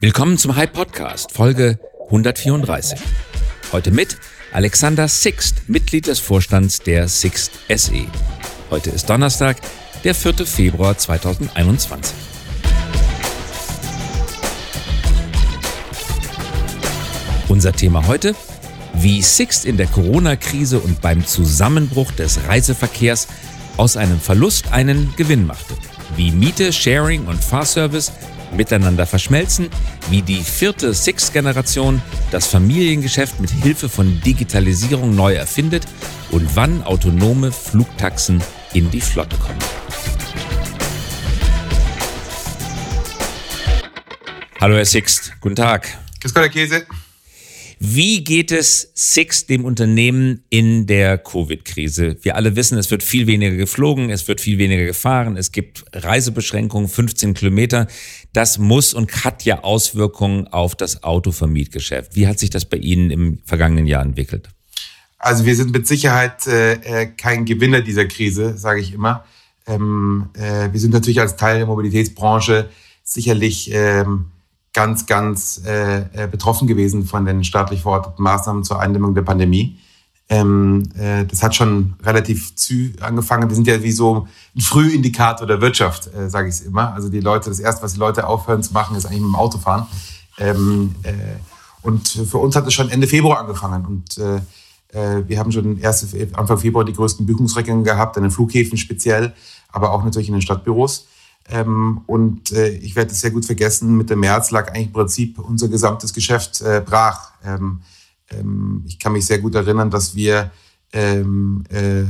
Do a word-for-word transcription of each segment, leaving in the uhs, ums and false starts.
Willkommen zum Hype Podcast, Folge hundertvierunddreißig. Heute mit Alexander Sixt, Mitglied des Vorstands der Sixt S E. Heute ist Donnerstag, der vierte Februar zweitausendeinundzwanzig. Unser Thema heute: Wie Sixt in der Corona-Krise und beim Zusammenbruch des Reiseverkehrs aus einem Verlust einen Gewinn machte. Wie Miete, Sharing und Fahrservice miteinander verschmelzen, wie die vierte Sixt-Generation das Familiengeschäft mit Hilfe von Digitalisierung neu erfindet und wann autonome Flugtaxen in die Flotte kommen. Hallo Herr Sixt, guten Tag. Grüß Gott, Herr Käse. Wie geht es Sixt, dem Unternehmen, in der Covid-Krise? Wir alle wissen, es wird viel weniger geflogen, es wird viel weniger gefahren, es gibt Reisebeschränkungen, fünfzehn Kilometer. Das muss und hat ja Auswirkungen auf das Autovermietgeschäft. Wie hat sich das bei Ihnen im vergangenen Jahr entwickelt? Also wir sind mit Sicherheit äh, kein Gewinner dieser Krise, sage ich immer. Ähm, äh, wir sind natürlich als Teil der Mobilitätsbranche sicherlich ähm, ganz, ganz äh, betroffen gewesen von den staatlich verordneten Maßnahmen zur Eindämmung der Pandemie. Ähm, äh, das hat schon relativ zügig angefangen. Wir sind ja wie so ein Frühindikator der Wirtschaft, äh, sage ich es immer. Also die Leute, das Erste, was die Leute aufhören zu machen, ist eigentlich mit dem Auto fahren. Ähm, äh, und für uns hat es schon Ende Februar angefangen. Und äh, äh, wir haben schon erst Anfang Februar die größten Buchungsrückgänge gehabt, an den Flughäfen speziell, aber auch natürlich in den Stadtbüros. Ähm, und äh, ich werde es sehr gut vergessen, Mitte März lag eigentlich im Prinzip unser gesamtes Geschäft äh, brach. Ähm, ähm, ich kann mich sehr gut erinnern, dass wir ähm, äh,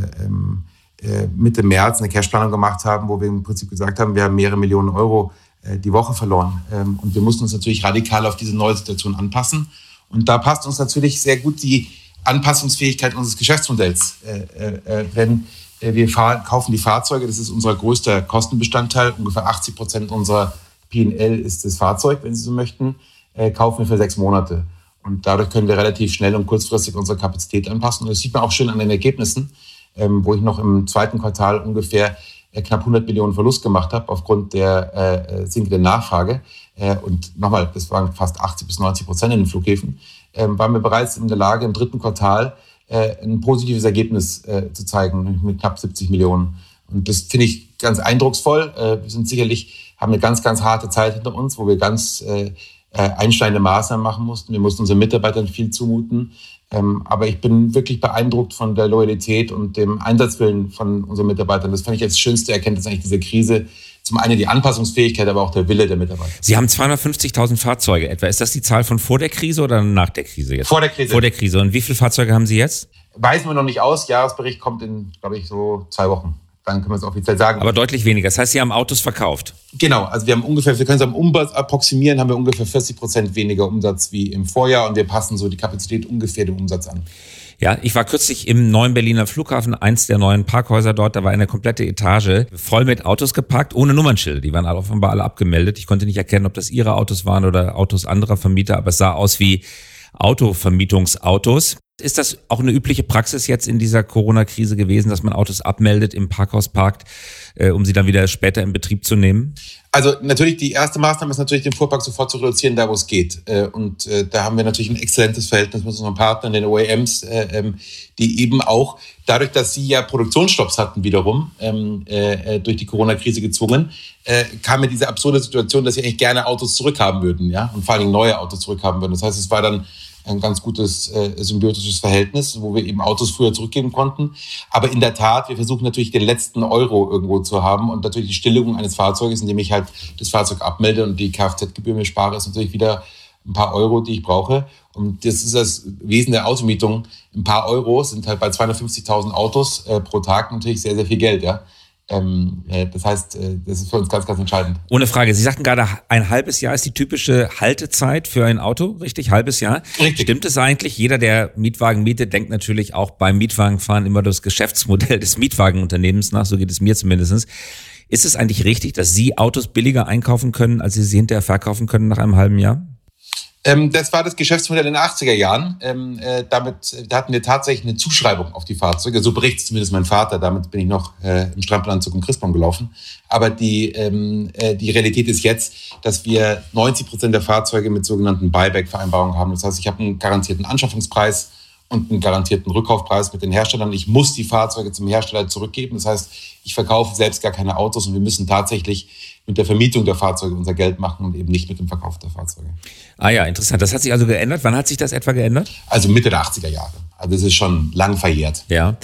äh, Mitte März eine Cashplanung gemacht haben, wo wir im Prinzip gesagt haben, wir haben mehrere Millionen Euro äh, die Woche verloren. Ähm, und wir mussten uns natürlich radikal auf diese neue Situation anpassen. Und da passt uns natürlich sehr gut die Anpassungsfähigkeit unseres Geschäftsmodells. Äh, äh, denn Wir fahren, kaufen die Fahrzeuge, das ist unser größter Kostenbestandteil. Ungefähr achtzig Prozent unserer P und L ist das Fahrzeug, wenn Sie so möchten, äh, kaufen wir für sechs Monate. Und dadurch können wir relativ schnell und kurzfristig unsere Kapazität anpassen. Und das sieht man auch schön an den Ergebnissen, ähm, wo ich noch im zweiten Quartal ungefähr äh, knapp hundert Millionen Verlust gemacht habe aufgrund der äh, sinkenden Nachfrage. Äh, und nochmal, das waren fast achtzig bis neunzig Prozent in den Flughäfen. Äh, waren wir bereits in der Lage, im dritten Quartal ein positives Ergebnis äh, zu zeigen mit knapp siebzig Millionen. Und das finde ich ganz eindrucksvoll. Äh, wir sind sicherlich, haben eine ganz, ganz harte Zeit hinter uns, wo wir ganz äh, einschneidende Maßnahmen machen mussten. Wir mussten unseren Mitarbeitern viel zumuten. Ähm, aber ich bin wirklich beeindruckt von der Loyalität und dem Einsatzwillen von unseren Mitarbeitern. Das fand ich als schönste Erkenntnis eigentlich dieser Krise. Zum einen die Anpassungsfähigkeit, aber auch der Wille der Mitarbeiter. Sie haben zweihundertfünfzigtausend Fahrzeuge etwa. Ist das die Zahl von vor der Krise oder nach der Krise jetzt? Vor der Krise. Vor der Krise. Und wie viele Fahrzeuge haben Sie jetzt? Weisen wir noch nicht aus. Jahresbericht kommt in, glaube ich, so zwei Wochen. Dann können wir es offiziell sagen. Aber deutlich weniger. Das heißt, Sie haben Autos verkauft? Genau. Also wir haben ungefähr, wir können es am Umsatz approximieren, haben wir ungefähr vierzig Prozent weniger Umsatz wie im Vorjahr. Und wir passen so die Kapazität ungefähr dem Umsatz an. Ja, ich war kürzlich im neuen Berliner Flughafen, eins der neuen Parkhäuser dort, da war eine komplette Etage voll mit Autos geparkt, ohne Nummernschilder. Die waren offenbar alle abgemeldet. Ich konnte nicht erkennen, ob das Ihre Autos waren oder Autos anderer Vermieter, aber es sah aus wie Autovermietungsautos. Ist das auch eine übliche Praxis jetzt in dieser Corona-Krise gewesen, dass man Autos abmeldet, im Parkhaus parkt, äh, um sie dann wieder später in Betrieb zu nehmen? Also natürlich, die erste Maßnahme ist natürlich, den Fuhrpark sofort zu reduzieren, da wo es geht. Und äh, da haben wir natürlich ein exzellentes Verhältnis mit unseren Partnern, den O E Ms, äh, die eben auch, dadurch, dass sie ja Produktionsstopps hatten wiederum, ähm, äh, durch die Corona-Krise gezwungen, äh, kam mir diese absurde Situation, dass sie eigentlich gerne Autos zurückhaben würden, ja, und vor allem neue Autos zurückhaben würden. Das heißt, es war dann ein ganz gutes äh, symbiotisches Verhältnis, wo wir eben Autos früher zurückgeben konnten. Aber in der Tat, wir versuchen natürlich den letzten Euro irgendwo zu haben und natürlich die Stilllegung eines Fahrzeuges, indem ich halt das Fahrzeug abmelde und die Kfz-Gebühr mir spare, ist natürlich wieder ein paar Euro, die ich brauche. Und das ist das Wesen der Automietung. Ein paar Euro sind halt bei zweihundertfünfzigtausend Autos äh, pro Tag natürlich sehr, sehr viel Geld, ja. Ähm, äh, das heißt, äh, das ist für uns ganz, ganz entscheidend. Ohne Frage. Sie sagten gerade, ein halbes Jahr ist die typische Haltezeit für ein Auto, richtig? Halbes Jahr? Richtig. Stimmt es eigentlich? Jeder, der Mietwagen mietet, denkt natürlich auch beim Mietwagenfahren immer das Geschäftsmodell des Mietwagenunternehmens nach, so geht es mir zumindest. Ist es eigentlich richtig, dass Sie Autos billiger einkaufen können, als Sie sie hinterher verkaufen können nach einem halben Jahr? Ähm, das war das Geschäftsmodell in den achtziger Jahren. Ähm, äh, damit, da hatten wir tatsächlich eine Zuschreibung auf die Fahrzeuge. So berichtet zumindest mein Vater. Damit bin ich noch äh, im Strampelanzug im Christbaum gelaufen. Aber die, ähm, äh, die Realität ist jetzt, dass wir neunzig Prozent der Fahrzeuge mit sogenannten Buyback-Vereinbarungen haben. Das heißt, ich habe einen garantierten Anschaffungspreis und einen garantierten Rückkaufpreis mit den Herstellern. Ich muss die Fahrzeuge zum Hersteller zurückgeben. Das heißt, ich verkaufe selbst gar keine Autos und wir müssen tatsächlich mit der Vermietung der Fahrzeuge unser Geld machen und eben nicht mit dem Verkauf der Fahrzeuge. Ah ja, interessant. Das hat sich also geändert. Wann hat sich das etwa geändert? Also Mitte der achtziger Jahre. Also das ist schon lang verjährt. Ja.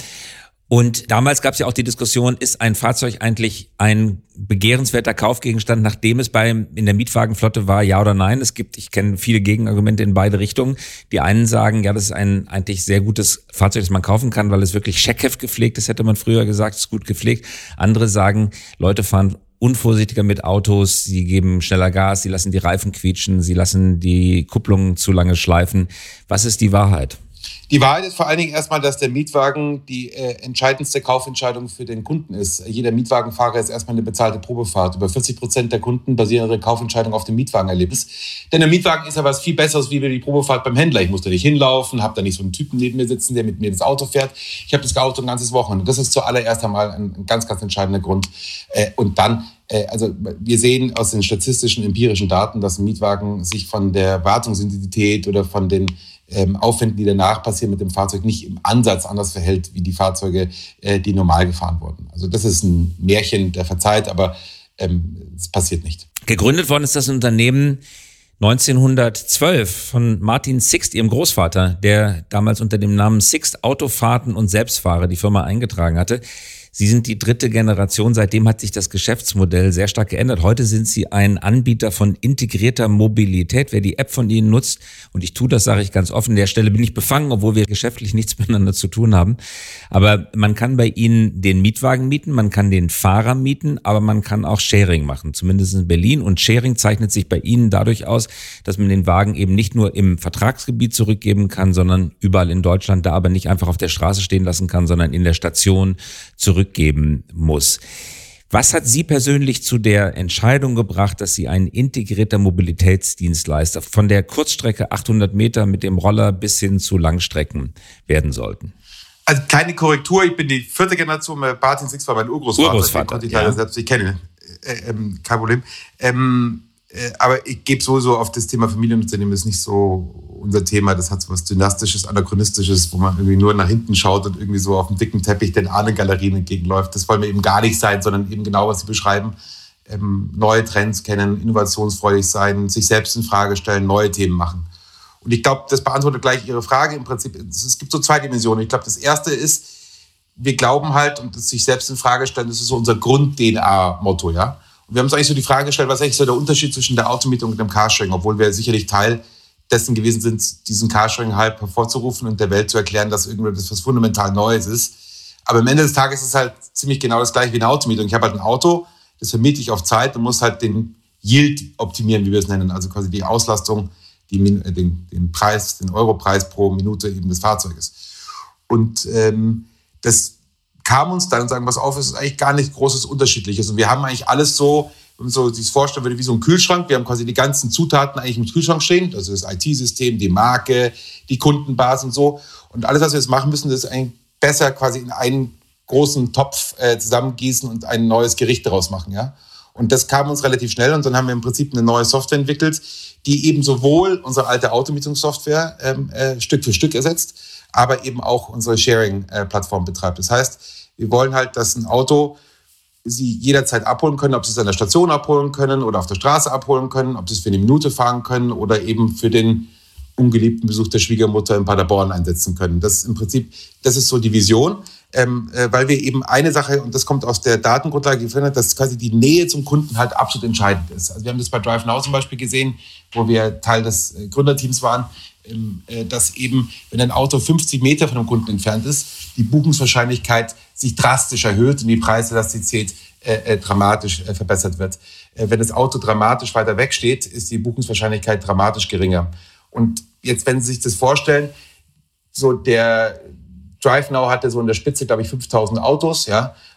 Und damals gab es ja auch die Diskussion, ist ein Fahrzeug eigentlich ein begehrenswerter Kaufgegenstand, nachdem es beim in der Mietwagenflotte war, ja oder nein? Es gibt, ich kenne viele Gegenargumente in beide Richtungen. Die einen sagen, ja, das ist ein eigentlich sehr gutes Fahrzeug, das man kaufen kann, weil es wirklich Scheckheft gepflegt ist, hätte man früher gesagt, ist gut gepflegt. Andere sagen, Leute fahren unvorsichtiger mit Autos, sie geben schneller Gas, sie lassen die Reifen quietschen, sie lassen die Kupplungen zu lange schleifen. Was ist die Wahrheit? Die Wahrheit ist vor allen Dingen erstmal, dass der Mietwagen die äh, entscheidendste Kaufentscheidung für den Kunden ist. Jeder Mietwagenfahrer ist erstmal eine bezahlte Probefahrt. Über vierzig Prozent der Kunden basieren ihre Kaufentscheidung auf dem Mietwagenerlebnis. Denn der Mietwagen ist ja was viel Besseres wie die Probefahrt beim Händler. Ich muss da nicht hinlaufen, habe da nicht so einen Typen neben mir sitzen, der mit mir das Auto fährt. Ich habe das Auto ein ganzes Wochenende. Das ist zuallererst einmal ein, ein ganz, ganz entscheidender Grund. Äh, und dann äh, also wir sehen aus den statistischen, empirischen Daten, dass ein Mietwagen sich von der Wartungsintensität oder von den Ähm, Aufwänden, die danach passieren mit dem Fahrzeug, nicht im Ansatz anders verhält wie die Fahrzeuge, äh, die normal gefahren wurden. Also das ist ein Märchen der Verzeiht, aber ähm, es passiert nicht. Gegründet worden ist das Unternehmen neunzehnhundertzwölf von Martin Sixt, ihrem Großvater, der damals unter dem Namen Sixt Autofahrten und Selbstfahrer die Firma eingetragen hatte. Sie sind die dritte Generation, seitdem hat sich das Geschäftsmodell sehr stark geändert. Heute sind Sie ein Anbieter von integrierter Mobilität. Wer die App von Ihnen nutzt, und ich tue das, sage ich ganz offen, an der Stelle bin ich befangen, obwohl wir geschäftlich nichts miteinander zu tun haben. Aber man kann bei Ihnen den Mietwagen mieten, man kann den Fahrer mieten, aber man kann auch Sharing machen, zumindest in Berlin. Und Sharing zeichnet sich bei Ihnen dadurch aus, dass man den Wagen eben nicht nur im Vertragsgebiet zurückgeben kann, sondern überall in Deutschland, da aber nicht einfach auf der Straße stehen lassen kann, sondern in der Station zurückgeben muss. Was hat Sie persönlich zu der Entscheidung gebracht, dass Sie ein integrierter Mobilitätsdienstleister von der Kurzstrecke achthundert Meter mit dem Roller bis hin zu Langstrecken werden sollten? Also kleine Korrektur, ich bin die vierte Generation, Martin Sixt war mein Urgroßvater. Urgroßvater, den ich leider ja. selbst nicht kenne. Äh, ähm, kein Problem. Ähm, äh, aber ich gebe sowieso auf das Thema Familienunternehmen, ist nicht so unser Thema. Das hat so was Dynastisches, Anachronistisches, wo man irgendwie nur nach hinten schaut und irgendwie so auf dem dicken Teppich den Ahnengalerien entgegenläuft. Das wollen wir eben gar nicht sein, sondern eben genau, was Sie beschreiben. Ähm, neue Trends kennen, innovationsfreudig sein, sich selbst in Frage stellen, neue Themen machen. Und ich glaube, das beantwortet gleich Ihre Frage. Im Prinzip, es gibt so zwei Dimensionen. Ich glaube, das erste ist, wir glauben halt, und das sich selbst in Frage stellen, das ist so unser Grund-D N A-Motto, ja. Und wir haben uns eigentlich so die Frage gestellt, was ist eigentlich so der Unterschied zwischen der Automietung und dem Carsharing, obwohl wir sicherlich Teil dessen gewesen sind, diesen Carsharing-Hype hervorzurufen und der Welt zu erklären, dass irgendwas was fundamental Neues ist. Aber am Ende des Tages ist es halt ziemlich genau das gleiche wie eine Automietung. Ich habe halt ein Auto, das vermiete ich auf Zeit und muss halt den Yield optimieren, wie wir es nennen, also quasi die Auslastung, die, den, den Preis, den Europreis pro Minute eben des Fahrzeuges. Und ähm, das kam uns dann und sagen, was auf, es ist eigentlich gar nichts Großes Unterschiedliches. Und wir haben eigentlich alles so, wenn man so sich vorstellen würde, wie so ein Kühlschrank. Wir haben quasi die ganzen Zutaten eigentlich im Kühlschrank stehen. Also das I T-System, die Marke, die Kundenbasis und so. Und alles, was wir jetzt machen müssen, das ist eigentlich besser quasi in einen großen Topf äh, zusammengießen und ein neues Gericht daraus machen, ja. Und das kam uns relativ schnell und dann haben wir im Prinzip eine neue Software entwickelt, die eben sowohl unsere alte Automietungssoftware ähm, äh, Stück für Stück ersetzt, aber eben auch unsere Sharing-Plattform betreibt. Das heißt, wir wollen halt, dass ein Auto Sie jederzeit abholen können, ob Sie es an der Station abholen können oder auf der Straße abholen können, ob Sie es für eine Minute fahren können oder eben für den ungeliebten Besuch der Schwiegermutter in Paderborn einsetzen können. Das ist im Prinzip, das ist so die Vision, ähm, äh, weil wir eben eine Sache, und das kommt aus der Datengrundlage, gefunden, dass quasi die Nähe zum Kunden halt absolut entscheidend ist. Also wir haben das bei DriveNow zum Beispiel gesehen, wo wir Teil des äh, Gründerteams waren, ähm, äh, dass eben, wenn ein Auto fünfzig Meter von dem Kunden entfernt ist, die Buchungswahrscheinlichkeit sich drastisch erhöht und die Preiselastizität äh, äh, dramatisch äh, verbessert wird. Äh, wenn das Auto dramatisch weiter weg steht, ist die Buchungswahrscheinlichkeit dramatisch geringer. Und jetzt, wenn Sie sich das vorstellen, so der DriveNow hatte so in der Spitze, glaube ich, fünftausend Autos, ja,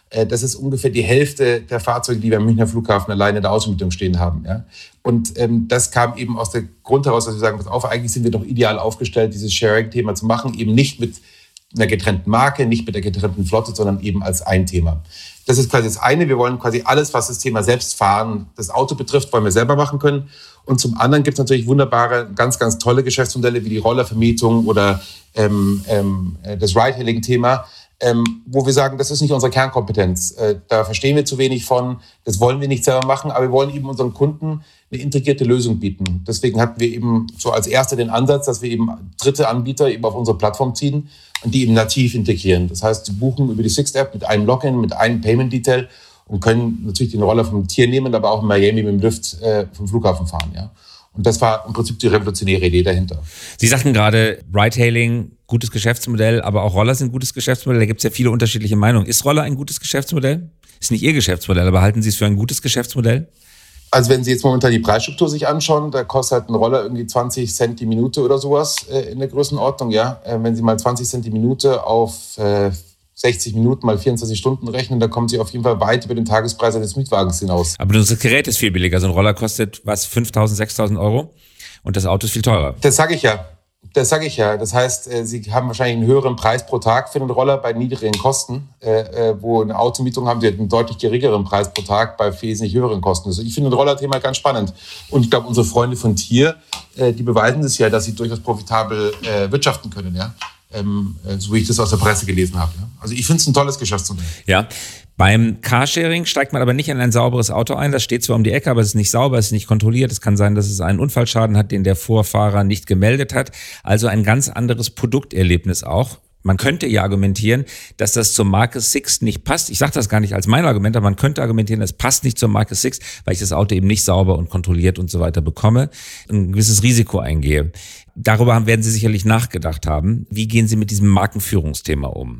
Das ist ungefähr die Hälfte der Fahrzeuge, die wir am Münchner Flughafen alleine in der Außenmietung stehen haben. Ja? Und ähm, das kam eben aus dem Grund heraus, dass wir sagen, pass auf, eigentlich sind wir doch ideal aufgestellt, dieses Sharing-Thema zu machen, eben nicht mit einer getrennten Marke, nicht mit der getrennten Flotte, sondern eben als ein Thema. Das ist quasi das eine. Wir wollen quasi alles, was das Thema Selbstfahren, das Auto betrifft, wollen wir selber machen können. Und zum anderen gibt es natürlich wunderbare, ganz, ganz tolle Geschäftsmodelle wie die Rollervermietung oder ähm, ähm, das Ride-Hailing-Thema, ähm, wo wir sagen, das ist nicht unsere Kernkompetenz. Äh, da verstehen wir zu wenig von, das wollen wir nicht selber machen, aber wir wollen eben unseren Kunden eine integrierte Lösung bieten. Deswegen hatten wir eben so als Erster den Ansatz, dass wir eben dritte Anbieter eben auf unsere Plattform ziehen und die eben nativ integrieren. Das heißt, sie buchen über die Sixt-App mit einem Login, mit einem Payment-Detail und können natürlich den Roller vom Tier nehmen, aber auch in Miami mit dem Lift äh, vom Flughafen fahren. Ja. Und das war im Prinzip die revolutionäre Idee dahinter. Sie sagten gerade, Ride-Hailing, gutes Geschäftsmodell, aber auch Roller sind ein gutes Geschäftsmodell. Da gibt es ja viele unterschiedliche Meinungen. Ist Roller ein gutes Geschäftsmodell? Ist nicht Ihr Geschäftsmodell, aber halten Sie es für ein gutes Geschäftsmodell? Also wenn Sie jetzt momentan die Preisstruktur sich anschauen, da kostet halt ein Roller irgendwie zwanzig Cent die Minute oder sowas äh, in der Größenordnung. Ja, äh, wenn Sie mal zwanzig Cent die Minute auf äh, sechzig Minuten mal vierundzwanzig Stunden rechnen, da kommen Sie auf jeden Fall weit über den Tagespreis eines Mietwagens hinaus. Aber das Gerät ist viel billiger. So ein Roller kostet was, fünftausend, sechstausend Euro und das Auto ist viel teurer. Das sage ich ja. Das sage ich ja. Das heißt, Sie haben wahrscheinlich einen höheren Preis pro Tag für den Roller bei niedrigen Kosten, äh, wo eine Automietung haben Sie einen deutlich geringeren Preis pro Tag bei wesentlich höheren Kosten. Also ich finde ein Rollerthema ganz spannend. Und ich glaube, unsere Freunde von Tier, äh, die beweisen das ja, dass sie durchaus profitabel äh, wirtschaften können, ja. Ähm, so wie ich das aus der Presse gelesen habe. Ja? Also ich finde es ein tolles Geschäftsmodell. Ja, beim Carsharing steigt man aber nicht in ein sauberes Auto ein. Das steht zwar um die Ecke, aber es ist nicht sauber, es ist nicht kontrolliert. Es kann sein, dass es einen Unfallschaden hat, den der Vorfahrer nicht gemeldet hat. Also ein ganz anderes Produkterlebnis auch. Man könnte ja argumentieren, dass das zur Marke Sixt nicht passt. Ich sage das gar nicht als mein Argument, aber man könnte argumentieren, es passt nicht zur Marke Sixt, weil ich das Auto eben nicht sauber und kontrolliert und so weiter bekomme, ein gewisses Risiko eingehe. Darüber werden Sie sicherlich nachgedacht haben. Wie gehen Sie mit diesem Markenführungsthema um?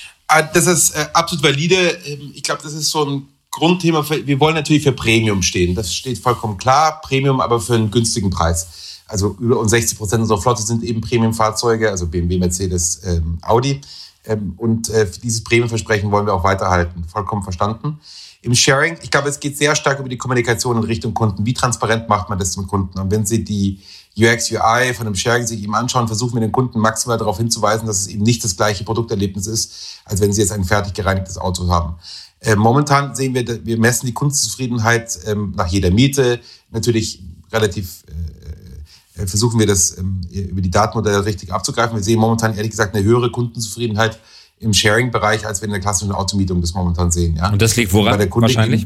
Das ist äh, absolut valide. Ich glaube, das ist so ein Grundthema. Für, wir wollen natürlich für Premium stehen. Das steht vollkommen klar. Premium, aber für einen günstigen Preis. Also über uns sechzig Prozent unserer Flotte sind eben Premium-Fahrzeuge, also B M W, Mercedes, ähm, Audi. Ähm, und äh, dieses Premium-Versprechen wollen wir auch weiterhalten. Vollkommen verstanden. Im Sharing, ich glaube, es geht sehr stark über die Kommunikation in Richtung Kunden. Wie transparent macht man das zum Kunden? Und wenn Sie die U X, U I von einem Sharing sich eben anschauen, versuchen wir den Kunden maximal darauf hinzuweisen, dass es eben nicht das gleiche Produkterlebnis ist, als wenn Sie jetzt ein fertig gereinigtes Auto haben. Äh, momentan sehen wir, wir messen die Kundenzufriedenheit ähm, nach jeder Miete. Natürlich relativ äh, versuchen wir das ähm, über die Datenmodelle richtig abzugreifen. Wir sehen momentan ehrlich gesagt eine höhere Kundenzufriedenheit im Sharing-Bereich, als wir in der klassischen Automietung das momentan sehen. Ja? Und das liegt woran wahrscheinlich?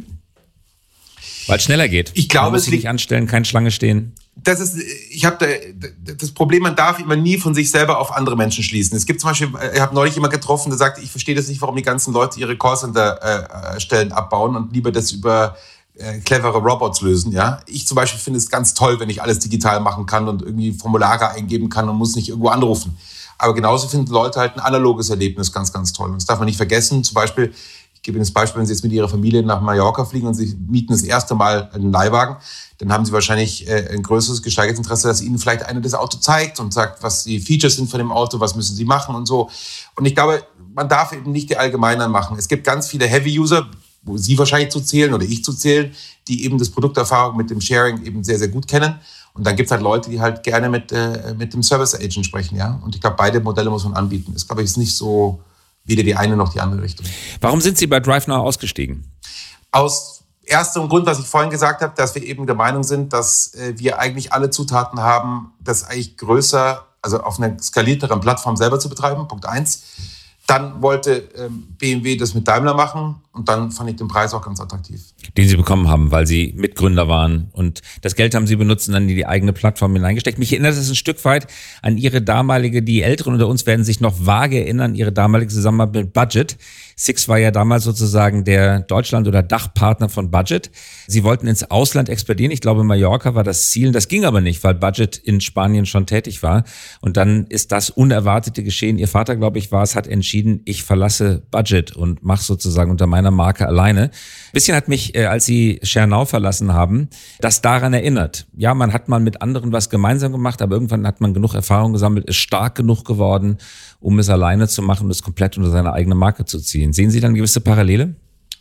Weil es schneller geht. Ich glaube, man muss es sich nicht anstellen, keine Schlange stehen. Das ist, ich habe da, das Problem, man darf immer nie von sich selber auf andere Menschen schließen. Es gibt zum Beispiel, ich habe neulich jemanden getroffen, der sagte, ich verstehe das nicht, warum die ganzen Leute ihre Callcenter-Stellen äh, abbauen und lieber das über äh, clevere Robots lösen. Ja, ich zum Beispiel finde es ganz toll, wenn ich alles digital machen kann und irgendwie Formulare eingeben kann und muss nicht irgendwo anrufen. Aber genauso finden Leute halt ein analoges Erlebnis ganz, ganz toll. Und das darf man nicht vergessen. Zum Beispiel, ich gebe Ihnen das Beispiel, wenn Sie jetzt mit Ihrer Familie nach Mallorca fliegen und Sie mieten das erste Mal einen Leihwagen, dann haben Sie wahrscheinlich ein größeres gesteigertes Interesse, dass Ihnen vielleicht einer das Auto zeigt und sagt, was die Features sind von dem Auto, was müssen Sie machen und so. Und ich glaube, man darf eben nicht die Allgemeinern machen. Es gibt ganz viele Heavy-User, wo Sie wahrscheinlich zu zählen oder ich zu zählen, die eben das Produkterfahrung mit dem Sharing eben sehr, sehr gut kennen. Und dann gibt es halt Leute, die halt gerne mit, äh, mit dem Service Agent sprechen, ja. Und ich glaube, beide Modelle muss man anbieten. Das, glaube ich, ist nicht so weder die eine noch die andere Richtung. Warum sind Sie bei DriveNow ausgestiegen? Aus erstem Grund, was ich vorhin gesagt habe, dass wir eben der Meinung sind, dass äh, wir eigentlich alle Zutaten haben, das eigentlich größer, also auf einer skalierteren Plattform selber zu betreiben, Punkt eins. Dann wollte ähm, B M W das mit Daimler machen und dann fand ich den Preis auch ganz attraktiv. Den Sie bekommen haben, weil Sie Mitgründer waren und das Geld haben Sie benutzt und dann in die eigene Plattform hineingesteckt. Mich erinnert es ein Stück weit an Ihre damalige, die Älteren unter uns werden sich noch vage erinnern, Ihre damalige Zusammenarbeit mit Budget. Sixt war ja damals sozusagen der Deutschland- oder Dachpartner von Budget. Sie wollten ins Ausland expandieren. Ich glaube, Mallorca war das Ziel. Das ging aber nicht, weil Budget in Spanien schon tätig war. Und dann ist das Unerwartete geschehen. Ihr Vater, glaube ich, war es, hat entschieden, ich verlasse Budget und mache sozusagen unter meiner Marke alleine. Ein bisschen hat mich, als Sie ShareNow verlassen haben, das daran erinnert. Ja, man hat mal mit anderen was gemeinsam gemacht, aber irgendwann hat man genug Erfahrung gesammelt, ist stark genug geworden, um es alleine zu machen und es komplett unter seine eigene Marke zu ziehen. Sehen Sie dann gewisse Parallele?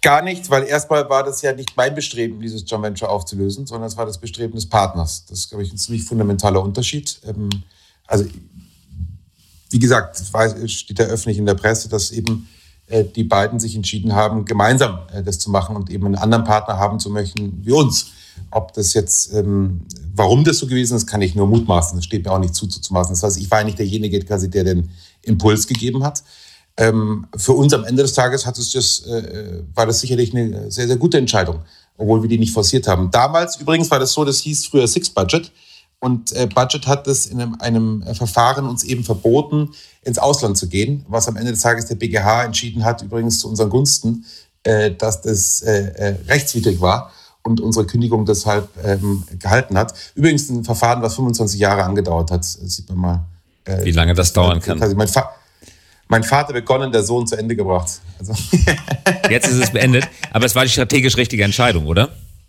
Gar nicht, weil erstmal war das ja nicht mein Bestreben, dieses Joint Venture aufzulösen, sondern es war das Bestreben des Partners. Das ist, glaube ich, ein ziemlich fundamentaler Unterschied. Also, wie gesagt, es steht ja öffentlich in der Presse, dass eben die beiden sich entschieden haben, gemeinsam das zu machen und eben einen anderen Partner haben zu möchten wie uns. Ob das jetzt, ähm, warum das so gewesen ist, kann ich nur mutmaßen. Das steht mir auch nicht zu, zuzumaßen. Das heißt, ich war ja nicht derjenige, quasi, der den Impuls gegeben hat. Ähm, für uns am Ende des Tages hat es das, äh, war das sicherlich eine sehr, sehr gute Entscheidung, obwohl wir die nicht forciert haben. Damals übrigens war das so, das hieß früher Six Budget. Und äh, Budget hat es in einem, einem Verfahren uns eben verboten, ins Ausland zu gehen, was am Ende des Tages der B G H entschieden hat, übrigens zu unseren Gunsten, äh, dass das äh, äh, rechtswidrig war und unsere Kündigung deshalb ähm, gehalten hat. Übrigens ein Verfahren, was fünfundzwanzig Jahre angedauert hat, das sieht man mal. Äh, Wie lange das dauern kann. Mein, Fa- mein Vater begonnen, der Sohn zu Ende gebracht. Also Jetzt ist es beendet, aber es war die strategisch richtige Entscheidung, oder?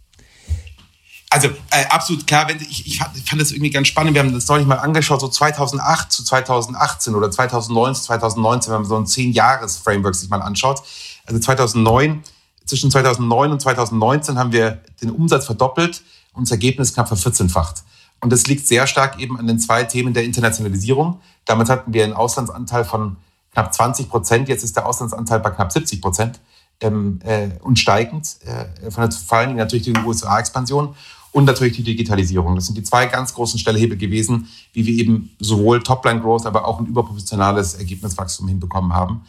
Also äh, absolut klar, wenn, ich, ich, fand, ich fand das irgendwie ganz spannend, wir haben das neulich mal angeschaut, so zweitausendacht zu zweitausendachtzehn oder zweitausendneun zu zweitausendneunzehn, wenn man so ein zehn-Jahres-Framework sich mal anschaut. Also zweitausendneun, zwischen zweitausendneun und zweitausendneunzehn haben wir den Umsatz verdoppelt und das Ergebnis knapp vervierzehnfacht. Und das liegt sehr stark eben an den zwei Themen der Internationalisierung. Damals hatten wir einen Auslandsanteil von knapp zwanzig Prozent, jetzt ist der Auslandsanteil bei knapp siebzig Prozent ähm, äh, und steigend, äh, von der, vor allen Dingen natürlich die U S A-Expansion. Und natürlich die Digitalisierung. Das sind die zwei ganz großen Stellhebel gewesen, wie wir eben sowohl Topline-Growth, aber auch ein überproportionales Ergebniswachstum hinbekommen haben.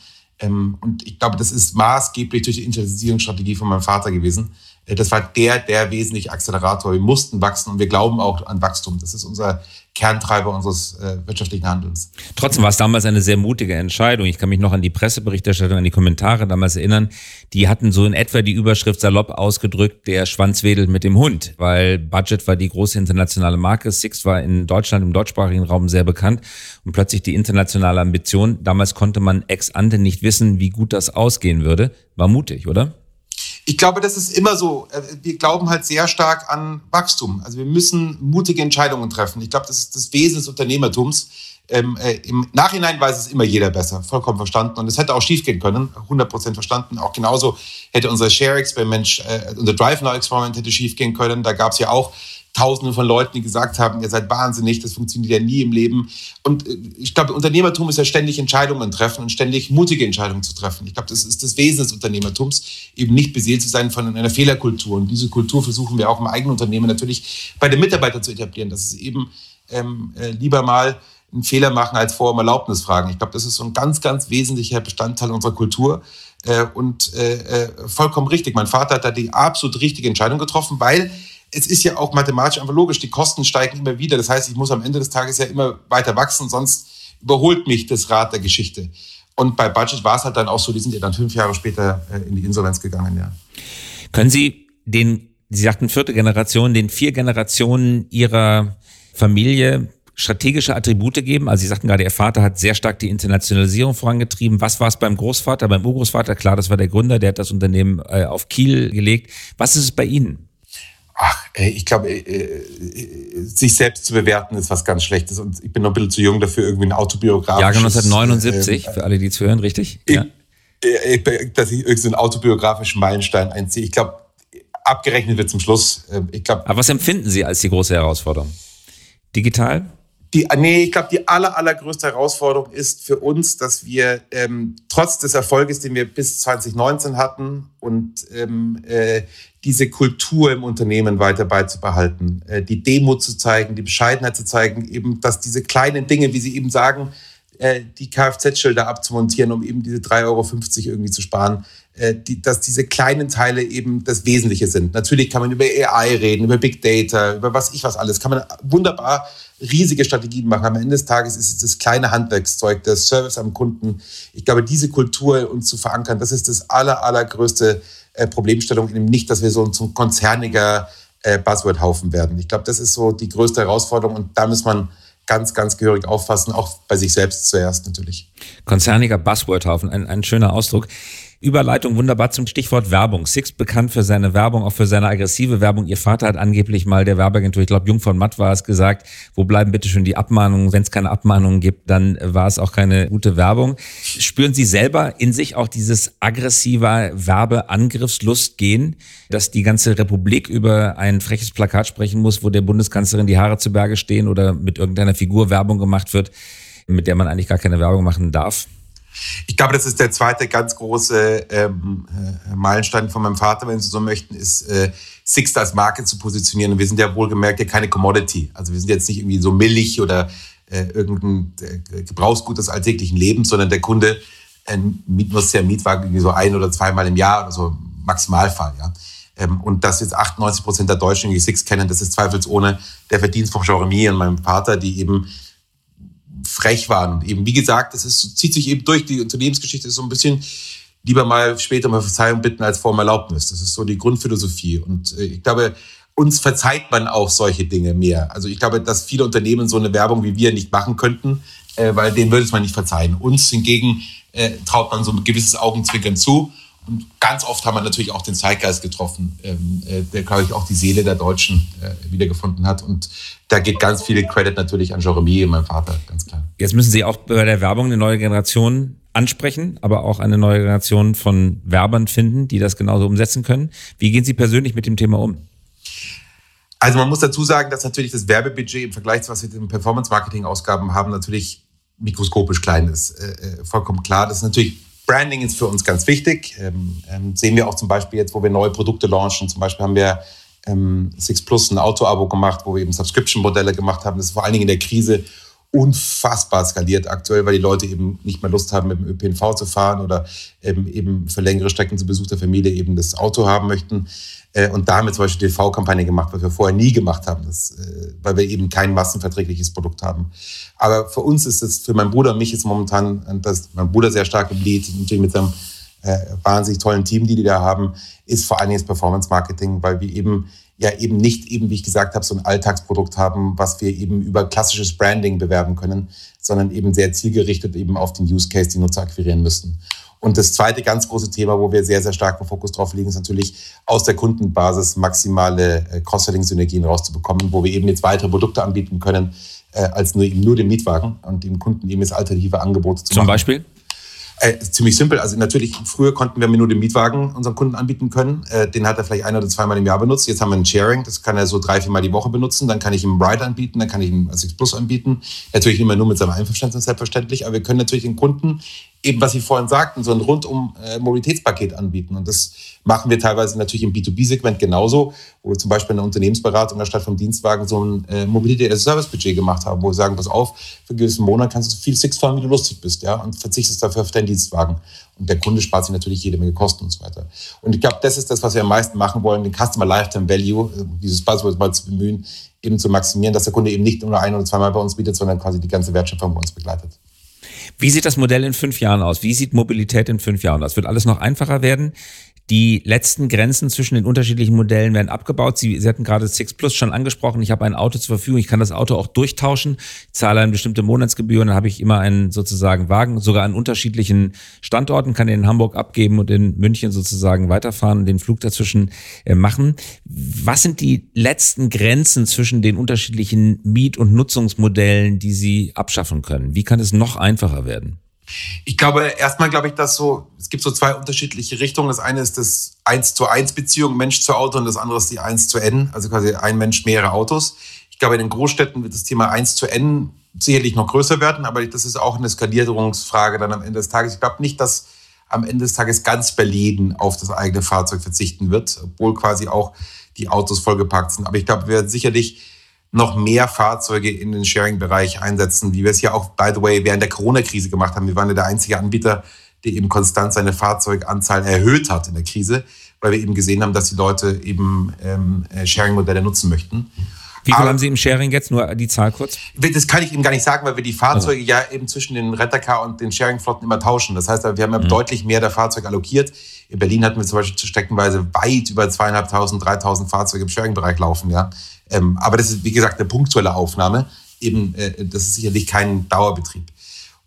Und ich glaube, das ist maßgeblich durch die Internationalisierungsstrategie von meinem Vater gewesen. Das war der, der wesentliche Accelerator. Wir mussten wachsen und wir glauben auch an Wachstum. Das ist unser Kerntreiber unseres äh, wirtschaftlichen Handelns. Trotzdem war es damals eine sehr mutige Entscheidung. Ich kann mich noch an die Presseberichterstattung, an die Kommentare damals erinnern. Die hatten so in etwa die Überschrift salopp ausgedrückt, der Schwanz wedelt mit dem Hund, weil Budget war die große internationale Marke. Sixt war in Deutschland, im deutschsprachigen Raum sehr bekannt und plötzlich die internationale Ambition. Damals konnte man ex ante nicht wissen, wie gut das ausgehen würde. War mutig, oder? Ich glaube, das ist immer so. Wir glauben halt sehr stark an Wachstum. Also wir müssen mutige Entscheidungen treffen. Ich glaube, das ist das Wesen des Unternehmertums. Ähm, äh, Im Nachhinein weiß es immer jeder besser. Vollkommen verstanden. Und es hätte auch schiefgehen können. hundert Prozent verstanden. Auch genauso hätte unser Share-Experiment, äh, unser Drive-Now-Experiment hätte schiefgehen können. Da gab es ja auch Tausende von Leuten, die gesagt haben, ihr seid wahnsinnig, das funktioniert ja nie im Leben. Und ich glaube, Unternehmertum ist ja ständig Entscheidungen treffen und ständig mutige Entscheidungen zu treffen. Ich glaube, das ist das Wesen des Unternehmertums, eben nicht beseelt zu sein von einer Fehlerkultur. Und diese Kultur versuchen wir auch im eigenen Unternehmen natürlich bei den Mitarbeitern zu etablieren. Das ist eben ähm, äh, lieber mal einen Fehler machen, als vorher um Erlaubnis fragen. Ich glaube, das ist so ein ganz, ganz wesentlicher Bestandteil unserer Kultur. Äh, und äh, vollkommen richtig. Mein Vater hat da die absolut richtige Entscheidung getroffen, weil es ist ja auch mathematisch einfach logisch, die Kosten steigen immer wieder. Das heißt, ich muss am Ende des Tages ja immer weiter wachsen, sonst überholt mich das Rad der Geschichte. Und bei Budget war es halt dann auch so, die sind ja dann fünf Jahre später in die Insolvenz gegangen. Ja. Können Sie den, Sie sagten vierte Generation, den vier Generationen Ihrer Familie strategische Attribute geben? Also Sie sagten gerade, Ihr Vater hat sehr stark die Internationalisierung vorangetrieben. Was war es beim Großvater, beim Urgroßvater? Klar, das war der Gründer, der hat das Unternehmen auf Kiel gelegt. Was ist es bei Ihnen? Ach, ich glaube, sich selbst zu bewerten ist was ganz Schlechtes. Und ich bin noch ein bisschen zu jung dafür, irgendwie ein autobiografisches... Jahrgang neunzehnhundertneunundsiebzig, äh, für alle, die zuhören, richtig? Ich, ja. Dass ich irgendeinen autobiografischen Meilenstein einziehe. Ich glaube, abgerechnet wird zum Schluss. Ich glaub, Aber was empfinden Sie als die große Herausforderung? Digital? Die, nee, ich glaube, die aller, allergrößte Herausforderung ist für uns, dass wir ähm, trotz des Erfolges, den wir bis zwanzig neunzehn hatten und ähm, äh, diese Kultur im Unternehmen weiter beizubehalten, äh, die Demut zu zeigen, die Bescheidenheit zu zeigen, eben, dass diese kleinen Dinge, wie Sie eben sagen, äh, die Kfz-Schilder abzumontieren, um eben diese drei Euro fünfzig irgendwie zu sparen, äh, die, dass diese kleinen Teile eben das Wesentliche sind. Natürlich kann man über A I reden, über Big Data, über was ich was alles, kann man wunderbar riesige Strategien machen. Am Ende des Tages ist es das kleine Handwerkszeug, der Service am Kunden. Ich glaube, diese Kultur uns zu verankern, das ist das aller, allergrößte äh, Problemstellung. Eben nicht, dass wir so zum konzerniger äh, Buzzword-Haufen werden. Ich glaube, das ist so die größte Herausforderung und da muss man ganz, ganz gehörig aufpassen, auch bei sich selbst zuerst natürlich. Konzerniger Buzzword-Haufen, ein, ein schöner Ausdruck. Überleitung wunderbar zum Stichwort Werbung. Sixt bekannt für seine Werbung, auch für seine aggressive Werbung. Ihr Vater hat angeblich mal der Werbeagentur, ich glaube Jung von Matt war es, gesagt, wo bleiben bitte schon die Abmahnungen? Wenn es keine Abmahnungen gibt, dann war es auch keine gute Werbung. Spüren Sie selber in sich auch dieses aggressive Werbeangriffslust gehen, dass die ganze Republik über ein freches Plakat sprechen muss, wo der Bundeskanzlerin die Haare zu Berge stehen oder mit irgendeiner Figur Werbung gemacht wird, mit der man eigentlich gar keine Werbung machen darf? Ich glaube, das ist der zweite ganz große ähm, äh, Meilenstein von meinem Vater, wenn Sie so möchten, ist äh, Sixt als Marke zu positionieren. Und wir sind ja wohlgemerkt ja keine Commodity. Also wir sind jetzt nicht irgendwie so Milch oder äh, irgendein äh, Gebrauchsgut des alltäglichen Lebens, sondern der Kunde äh, nutzt ja einen Mietwagen irgendwie so ein- oder zweimal im Jahr oder so im Maximalfall. Ja? Ähm, und dass jetzt achtundneunzig Prozent der Deutschen die Sixt kennen, das ist zweifelsohne der Verdienst von Jeremy und meinem Vater, die eben frech waren. Und eben, wie gesagt, das ist, zieht sich eben durch. Die Unternehmensgeschichte ist so ein bisschen lieber mal später mal Verzeihung bitten als vor um Erlaubnis. Das ist so die Grundphilosophie. Und äh, ich glaube, uns verzeiht man auch solche Dinge mehr. Also ich glaube, dass viele Unternehmen so eine Werbung wie wir nicht machen könnten, äh, weil denen würde es man nicht verzeihen. Uns hingegen äh, traut man so ein gewisses Augenzwinkern zu. Und ganz oft haben wir natürlich auch den Zeitgeist getroffen, ähm, äh, der, glaube ich, auch die Seele der Deutschen äh, wiedergefunden hat. Und da geht ganz viel Credit natürlich an Jeremy, mein Vater, ganz klar. Jetzt müssen Sie auch bei der Werbung eine neue Generation ansprechen, aber auch eine neue Generation von Werbern finden, die das genauso umsetzen können. Wie gehen Sie persönlich mit dem Thema um? Also man muss dazu sagen, dass natürlich das Werbebudget im Vergleich zu was wir in Performance-Marketing-Ausgaben haben, natürlich mikroskopisch klein ist. Äh, vollkommen klar. Das ist natürlich Branding ist für uns ganz wichtig. Ähm, ähm, sehen wir auch zum Beispiel jetzt, wo wir neue Produkte launchen. Zum Beispiel haben wir ähm, Sixt Plus ein Auto-Abo gemacht, wo wir eben Subscription-Modelle gemacht haben. Das ist vor allen Dingen in der Krise unfassbar skaliert aktuell, weil die Leute eben nicht mehr Lust haben, mit dem Ö P N V zu fahren oder eben, eben für längere Strecken zu Besuch der Familie eben das Auto haben möchten. Äh, und da haben wir zum Beispiel T V-Kampagne gemacht, was wir vorher nie gemacht haben, das, äh, weil wir eben kein massenverträgliches Produkt haben. Aber für uns ist es, für meinen Bruder und mich ist momentan, dass mein Bruder sehr stark im Lead, natürlich mit seinem äh, wahnsinnig tollen Team, die die da haben, ist vor allen Dingen das Performance-Marketing, weil wir eben ja eben nicht, eben wie ich gesagt habe, so ein Alltagsprodukt haben, was wir eben über klassisches Branding bewerben können, sondern eben sehr zielgerichtet eben auf den Use Case die Nutzer akquirieren müssen. Und das zweite ganz große Thema, wo wir sehr, sehr stark im Fokus drauf legen, ist natürlich aus der Kundenbasis maximale äh, Cross-Selling-Synergien rauszubekommen, wo wir eben jetzt weitere Produkte anbieten können, äh, als nur eben nur den Mietwagen und dem Kunden eben das alternative Angebot zu machen. Zum Beispiel? Äh, ziemlich simpel. Also natürlich, früher konnten wir nur den Mietwagen unseren Kunden anbieten können. Äh, den hat er vielleicht ein oder zweimal im Jahr benutzt. Jetzt haben wir ein Sharing, das kann er so drei, viermal die Woche benutzen. Dann kann ich ihm Ride anbieten, dann kann ich ihm Sixt Plus anbieten. Natürlich immer nur mit seinem Einverständnis, selbstverständlich. Aber wir können natürlich den Kunden eben, was Sie vorhin sagten, so ein rundum äh, Mobilitätspaket anbieten. Und das machen wir teilweise natürlich im B zwei B-Segment genauso, wo wir zum Beispiel in der Unternehmensberatung anstatt vom Dienstwagen so ein äh, Mobilität-as-a-Service-Budget gemacht haben, wo wir sagen, pass auf, für einen gewissen Monat kannst du so viel Sixt fahren, wie du lustig bist, ja, und verzichtest dafür auf deinen Dienstwagen. Und der Kunde spart sich natürlich jede Menge Kosten und so weiter. Und ich glaube, das ist das, was wir am meisten machen wollen, den Customer Lifetime Value, dieses Buzzword mal zu bemühen, eben zu maximieren, dass der Kunde eben nicht nur ein oder zweimal bei uns bietet, sondern quasi die ganze Wertschöpfung bei uns begleitet. Wie sieht das Modell in fünf Jahren aus? Wie sieht Mobilität in fünf Jahren aus? Wird alles noch einfacher werden? Die letzten Grenzen zwischen den unterschiedlichen Modellen werden abgebaut. Sie, Sie hatten gerade Sixt Plus schon angesprochen. Ich habe ein Auto zur Verfügung. Ich kann das Auto auch durchtauschen. Ich zahle eine bestimmte Monatsgebühr und dann habe ich immer einen sozusagen Wagen, sogar an unterschiedlichen Standorten, kann den in Hamburg abgeben und in München sozusagen weiterfahren und den Flug dazwischen äh, machen. Was sind die letzten Grenzen zwischen den unterschiedlichen Miet- und Nutzungsmodellen, die Sie abschaffen können? Wie kann es noch einfacher werden? Ich glaube, erstmal glaube ich, dass so, es gibt so zwei unterschiedliche Richtungen. Das eine ist das eins zu eins Beziehung Mensch zu Auto und das andere ist die eins zu N, also quasi ein Mensch, mehrere Autos. Ich glaube, in den Großstädten wird das Thema eins zu N sicherlich noch größer werden, aber das ist auch eine Skalierungsfrage dann am Ende des Tages. Ich glaube nicht, dass am Ende des Tages ganz Berlin auf das eigene Fahrzeug verzichten wird, obwohl quasi auch die Autos vollgeparkt sind. Aber ich glaube, wir werden sicherlich noch mehr Fahrzeuge in den Sharing-Bereich einsetzen, wie wir es ja auch, by the way, während der Corona-Krise gemacht haben. Wir waren ja der einzige Anbieter, der eben konstant seine Fahrzeuganzahl erhöht hat in der Krise, weil wir eben gesehen haben, dass die Leute eben ähm, Sharing-Modelle nutzen möchten. Wie viel Aber, haben Sie im Sharing jetzt? Nur die Zahl kurz? Das kann ich eben gar nicht sagen, weil wir die Fahrzeuge also. ja eben zwischen den Rent-A-Car und den Sharing-Flotten immer tauschen. Das heißt, wir haben ja mhm. deutlich mehr der Fahrzeuge allokiert. In Berlin hatten wir zum Beispiel streckenweise weit über zweitausendfünfhundert, dreitausend Fahrzeuge im Sharing-Bereich laufen, ja. Ähm, aber das ist, wie gesagt, eine punktuelle Aufnahme. Eben, äh, das ist sicherlich kein Dauerbetrieb.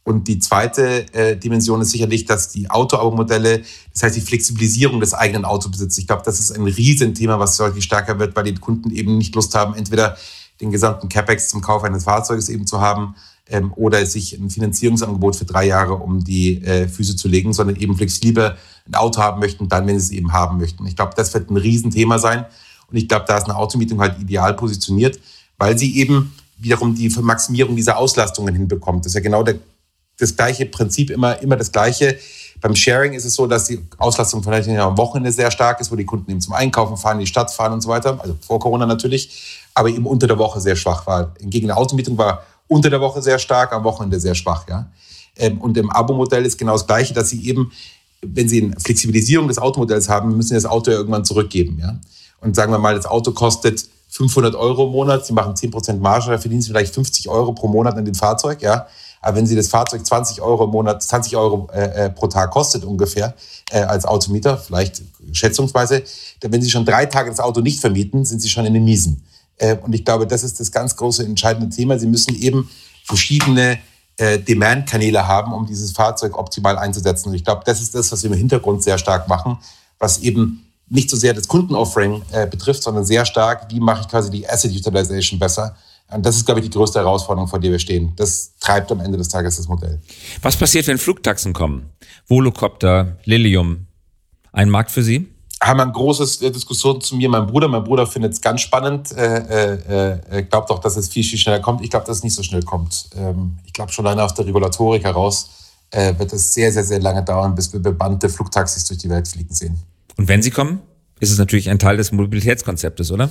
Und die zweite äh, Dimension ist sicherlich, dass die Auto-Abo-Modelle, das heißt die Flexibilisierung des eigenen Autobesitzes, ich glaube, das ist ein Riesenthema, was deutlich stärker wird, weil die Kunden eben nicht Lust haben, entweder den gesamten CapEx zum Kauf eines Fahrzeuges eben zu haben ähm, oder sich ein Finanzierungsangebot für drei Jahre um die äh, Füße zu legen, sondern eben flexibel ein Auto haben möchten, dann, wenn sie es eben haben möchten. Ich glaube, das wird ein Riesenthema sein. Und ich glaube, da ist eine Automietung halt ideal positioniert, weil sie eben wiederum die Maximierung dieser Auslastungen hinbekommt. Das ist ja genau der das gleiche Prinzip, immer, immer das Gleiche. Beim Sharing ist es so, dass die Auslastung vielleicht am Wochenende sehr stark ist, wo die Kunden eben zum Einkaufen fahren, in die Stadt fahren und so weiter. Also vor Corona natürlich, aber eben unter der Woche sehr schwach war. Hingegen eine Automietung war unter der Woche sehr stark, am Wochenende sehr schwach. Ja. Und im Abo-Modell ist genau das Gleiche, dass sie eben, wenn sie eine Flexibilisierung des Automodells haben, müssen sie das Auto ja irgendwann zurückgeben. Ja. Und sagen wir mal, das Auto kostet fünfhundert Euro im Monat, sie machen zehn Prozent Marge, da verdienen sie vielleicht fünfzig Euro pro Monat an dem Fahrzeug, ja. Aber wenn sie das Fahrzeug zwanzig Euro im Monat, zwanzig Euro äh, pro Tag kostet ungefähr äh, als Automieter, vielleicht schätzungsweise, dann, wenn sie schon drei Tage das Auto nicht vermieten, sind sie schon in den Miesen. Äh, und ich glaube, das ist das ganz große entscheidende Thema. Sie müssen eben verschiedene äh, Demand-Kanäle haben, um dieses Fahrzeug optimal einzusetzen. Und ich glaube, das ist das, was wir im Hintergrund sehr stark machen, was eben nicht so sehr das Kundenoffering äh, betrifft, sondern sehr stark, wie mache ich quasi die Asset Utilization besser. Und das ist, glaube ich, die größte Herausforderung, vor der wir stehen. Das treibt am Ende des Tages das Modell. Was passiert, wenn Flugtaxen kommen? Volocopter, Lilium, ein Markt für Sie? Haben wir eine große Diskussion zu mir, mein Bruder. Mein Bruder findet es ganz spannend. Er äh, äh, glaubt auch, dass es viel, viel schneller kommt. Ich glaube, dass es nicht so schnell kommt. Ähm, ich glaube, schon alleine aus der Regulatorik heraus äh, wird es sehr, sehr, sehr lange dauern, bis wir bebannte Flugtaxis durch die Welt fliegen sehen. Und wenn sie kommen, ist es natürlich ein Teil des Mobilitätskonzeptes, oder?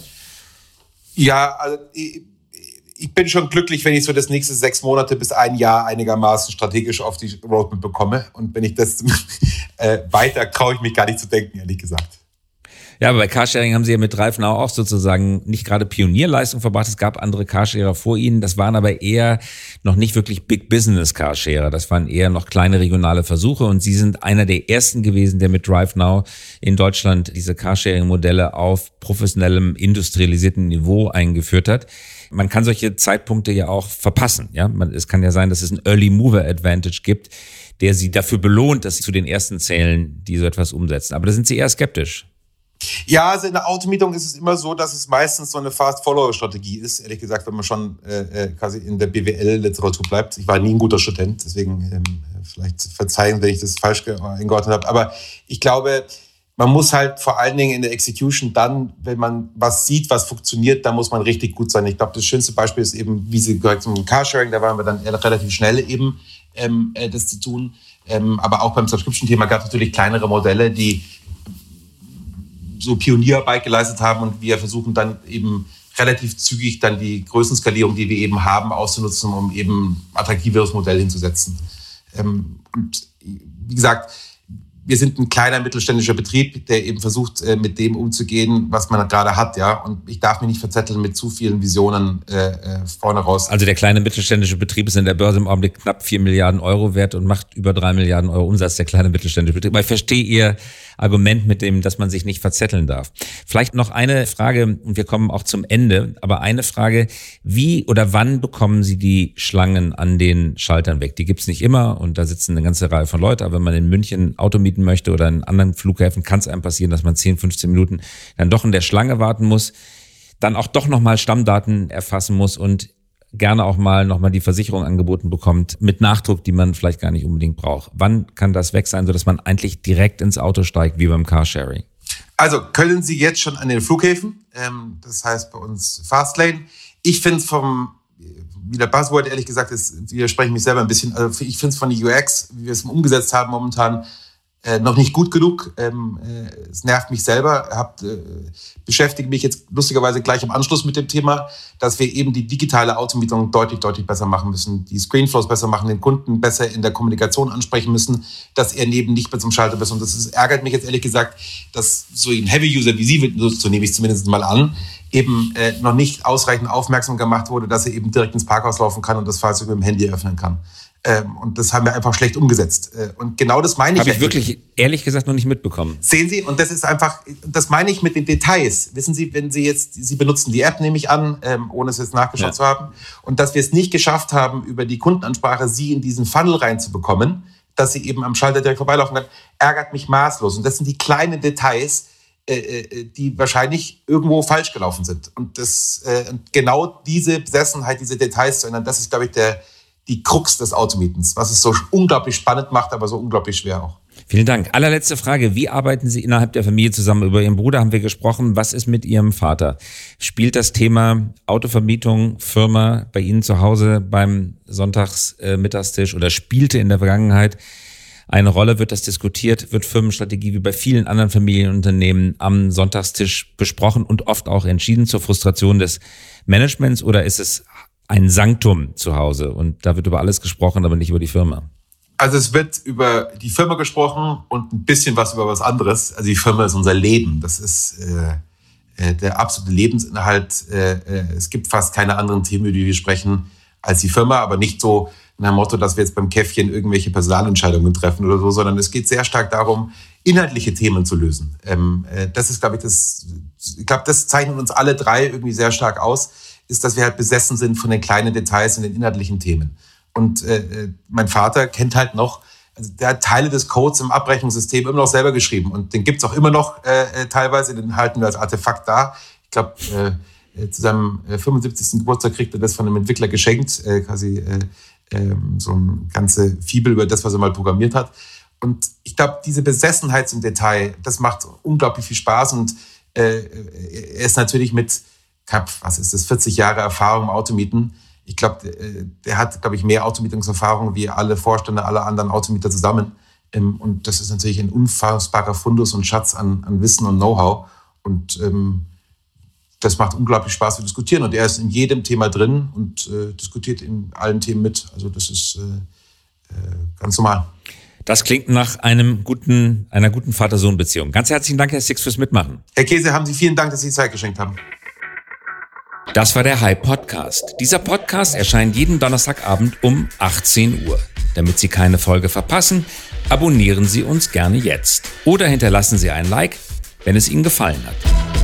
Ja, also ich, ich bin schon glücklich, wenn ich so das nächste sechs Monate bis ein Jahr einigermaßen strategisch auf die Roadmap bekomme. Und wenn ich das äh, weiter, traue ich mich gar nicht zu denken, ehrlich gesagt. Ja, aber bei Carsharing haben Sie ja mit DriveNow auch sozusagen nicht gerade Pionierleistung verbracht. Es gab andere Carsharer vor Ihnen. Das waren aber eher noch nicht wirklich Big Business Carsharer. Das waren eher noch kleine regionale Versuche. Und Sie sind einer der ersten gewesen, der mit DriveNow in Deutschland diese Carsharing-Modelle auf professionellem, industrialisierten Niveau eingeführt hat. Man kann solche Zeitpunkte ja auch verpassen. Ja, man, es kann ja sein, dass es einen Early Mover Advantage gibt, der Sie dafür belohnt, dass Sie zu den ersten zählen, die so etwas umsetzen. Aber da sind Sie eher skeptisch. Ja, also in der Automietung ist es immer so, dass es meistens so eine Fast-Follower-Strategie ist, ehrlich gesagt, wenn man schon äh, quasi in der B W L-Literatur bleibt. Ich war nie ein guter Student, deswegen ähm, vielleicht verzeihen, wenn ich das falsch eingeordnet habe. Aber ich glaube, man muss halt vor allen Dingen in der Execution dann, wenn man was sieht, was funktioniert, dann muss man richtig gut sein. Ich glaube, das schönste Beispiel ist eben, wie Sie gesagt haben, Carsharing, da waren wir dann relativ schnell eben, ähm, das zu tun. Ähm, aber auch beim Subscription-Thema gab es natürlich kleinere Modelle, die so Pionierarbeit geleistet haben und wir versuchen dann eben relativ zügig dann die Größenskalierung, die wir eben haben, auszunutzen, um eben ein attraktiveres Modell hinzusetzen. Ähm, und wie gesagt, wir sind ein kleiner mittelständischer Betrieb, der eben versucht, mit dem umzugehen, was man gerade hat, ja. Und ich darf mich nicht verzetteln mit zu vielen Visionen äh, vorne raus. Also der kleine mittelständische Betrieb ist in der Börse im Augenblick knapp vier Milliarden Euro wert und macht über drei Milliarden Euro Umsatz, der kleine mittelständische Betrieb. Aber ich verstehe Ihr Argument mit dem, dass man sich nicht verzetteln darf. Vielleicht noch eine Frage, und wir kommen auch zum Ende, aber eine Frage, wie oder wann bekommen Sie die Schlangen an den Schaltern weg? Die gibt's nicht immer und da sitzen eine ganze Reihe von Leuten, aber wenn man in München Auto mieten möchte oder in anderen Flughäfen, kann es einem passieren, dass man zehn, fünfzehn Minuten dann doch in der Schlange warten muss, dann auch doch nochmal Stammdaten erfassen muss und gerne auch mal nochmal die Versicherung angeboten bekommt mit Nachdruck, die man vielleicht gar nicht unbedingt braucht. Wann kann das weg sein, sodass man eigentlich direkt ins Auto steigt, wie beim Carsharing? Also können Sie jetzt schon an den Flughäfen, ähm, das heißt bei uns Fastlane. Ich finde es vom, wie der Buzzword ehrlich gesagt ist, widerspreche ich mich selber ein bisschen, also ich finde es von der U X, wie wir es umgesetzt haben momentan, Äh, noch nicht gut genug. Ähm, äh, es nervt mich selber. Hab, äh, beschäftige mich jetzt lustigerweise gleich im Anschluss mit dem Thema, dass wir eben die digitale Automietung deutlich, deutlich besser machen müssen, die Screenflows besser machen, den Kunden besser in der Kommunikation ansprechen müssen, dass er neben nicht mehr zum Schalter ist. Und das ist, ärgert mich jetzt ehrlich gesagt, dass so ein Heavy-User wie Sie, so nehme ich es zumindest mal an, eben äh, noch nicht ausreichend aufmerksam gemacht wurde, dass er eben direkt ins Parkhaus laufen kann und das Fahrzeug mit dem Handy öffnen kann. Ähm, und das haben wir einfach schlecht umgesetzt. Äh, und genau das meine ich. Habe ich wirklich, ehrlich gesagt, noch nicht mitbekommen. Sehen Sie, und das ist einfach, das meine ich mit den Details. Wissen Sie, wenn Sie jetzt, Sie benutzen die App, nehme ich an, ähm, ohne es jetzt nachgeschaut ja. zu haben, und dass wir es nicht geschafft haben, über die Kundenansprache Sie in diesen Funnel reinzubekommen, dass Sie eben am Schalter direkt vorbeilaufen können, ärgert mich maßlos. Und das sind die kleinen Details, äh, die wahrscheinlich irgendwo falsch gelaufen sind. Und das, äh, genau diese Besessenheit, diese Details zu ändern, das ist, glaube ich, der die Krux des Automietens, was es so unglaublich spannend macht, aber so unglaublich schwer auch. Vielen Dank. Allerletzte Frage. Wie arbeiten Sie innerhalb der Familie zusammen? Über Ihren Bruder haben wir gesprochen. Was ist mit Ihrem Vater? Spielt das Thema Autovermietung, Firma bei Ihnen zu Hause beim Sonntagsmittagstisch oder spielte in der Vergangenheit eine Rolle? Wird das diskutiert? Wird Firmenstrategie wie bei vielen anderen Familienunternehmen am Sonntagstisch besprochen und oft auch entschieden zur Frustration des Managements? Oder ist es ein Sanktum zu Hause und da wird über alles gesprochen, aber nicht über die Firma? Also es wird über die Firma gesprochen und ein bisschen was über was anderes. Also die Firma ist unser Leben. Das ist äh, der absolute Lebensinhalt. Äh, es gibt fast keine anderen Themen, über die wir sprechen, als die Firma, aber nicht so nach dem Motto, dass wir jetzt beim Käffchen irgendwelche Personalentscheidungen treffen oder so, sondern es geht sehr stark darum, inhaltliche Themen zu lösen. Ähm, äh, das ist, glaube ich, das, ich glaube, das zeichnet uns alle drei irgendwie sehr stark aus, ist, dass wir halt besessen sind von den kleinen Details und den inhaltlichen Themen. Und äh, mein Vater kennt halt noch, also der hat Teile des Codes im Abrechnungssystem immer noch selber geschrieben. Und den gibt's auch immer noch äh, teilweise, den halten wir als Artefakt da. Ich glaube, äh, zu seinem fünfundsiebzigsten Geburtstag kriegt er das von einem Entwickler geschenkt, äh, quasi äh, äh, so eine ganze Fibel über das, was er mal programmiert hat. Und ich glaube, diese Besessenheit zum Detail, das macht unglaublich viel Spaß. Und äh, er ist natürlich mit was ist das, vierzig Jahre Erfahrung im Automieten. Ich glaube, der hat, glaube ich, mehr Automietungserfahrung wie alle Vorstände aller anderen Automieter zusammen. Und das ist natürlich ein unfassbarer Fundus und Schatz an, an Wissen und Know-how. Und ähm, das macht unglaublich Spaß zu diskutieren. Und er ist in jedem Thema drin und äh, diskutiert in allen Themen mit. Also das ist äh, äh, ganz normal. Das klingt nach einem guten, einer guten Vater-Sohn-Beziehung. Ganz herzlichen Dank, Herr Six, fürs Mitmachen. Herr Käse, haben Sie vielen Dank, dass Sie Zeit geschenkt haben. Das war der Hype Podcast. Dieser Podcast erscheint jeden Donnerstagabend um achtzehn Uhr. Damit Sie keine Folge verpassen, abonnieren Sie uns gerne jetzt. Oder hinterlassen Sie ein Like, wenn es Ihnen gefallen hat.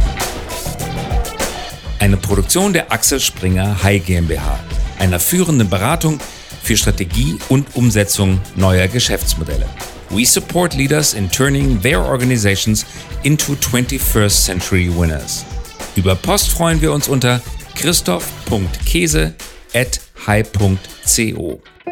Eine Produktion der Axel Springer High GmbH, einer führenden Beratung für Strategie und Umsetzung neuer Geschäftsmodelle. We support leaders in turning their organizations into twenty-first century winners. Über Post freuen wir uns unter christoph punkt käse at hi punkt co.